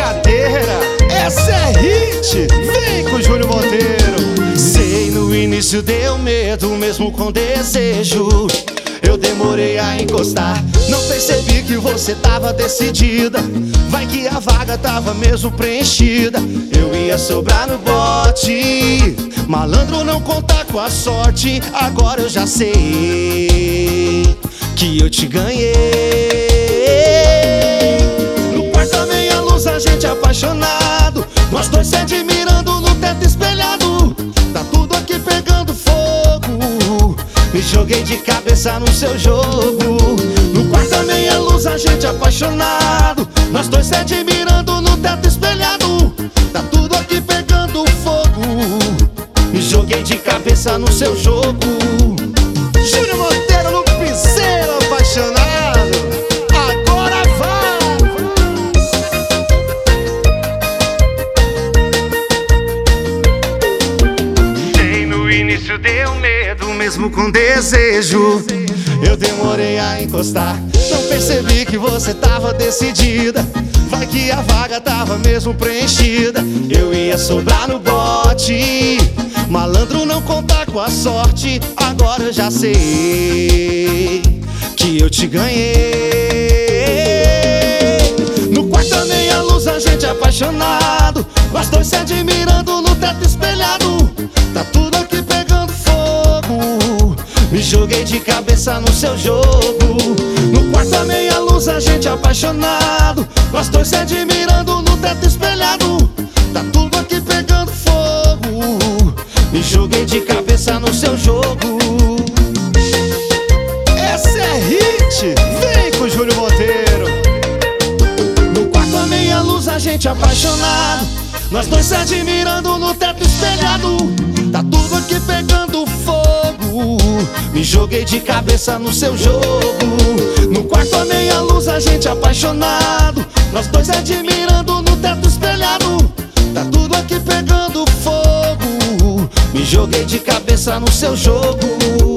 brincadeira, essa é hit, vem com o Júnior Monteiro. Sei, no início deu medo, mesmo com desejo. Eu demorei a encostar, não percebi que você tava decidida. Vai que a vaga tava mesmo preenchida. Eu ia sobrar no bote, malandro não conta com a sorte. Agora eu já sei que eu te ganhei. No quarto a meia luz, a gente apaixonado, nós dois se admirando no teto espelhado. Tá tudo aqui pegando fogo, me joguei de cabeça no seu jogo. No quarto a meia luz, a gente apaixonado, nós dois se admirando no teto espelhado. Tá tudo aqui pegando fogo, me joguei de cabeça no seu jogo. Júnior Monteiro no pincel, apaixonado, agora vai. Sei, no início deu medo, mesmo com desejo. Eu demorei a encostar, não percebi que você tava decidida. Vai que a vaga tava mesmo preenchida. Eu ia sobrar no bote, malandro não conta com a sorte. Agora eu já sei que eu te ganhei. No quarto a meia luz, a gente apaixonado, nós dois se admirando no teto espelhado. Tá tudo aqui pegando fogo, me joguei de cabeça no seu jogo. No quarto a meia luz, a gente apaixonado, nós dois se admirando no teto espelhado. Tá tudo aqui pegando fogo, me joguei de cabeça no seu jogo. Essa é hit, vem com o Júnior Monteiro. No quarto a meia luz, a gente apaixonado, nós dois se admirando no teto espelhado. Tá tudo aqui pegando fogo, me joguei de cabeça no seu jogo. No quarto a meia luz, a gente apaixonado, nós dois admirando no teto espelhado. Tá tudo aqui pegando fogo, me joguei de cabeça no seu jogo.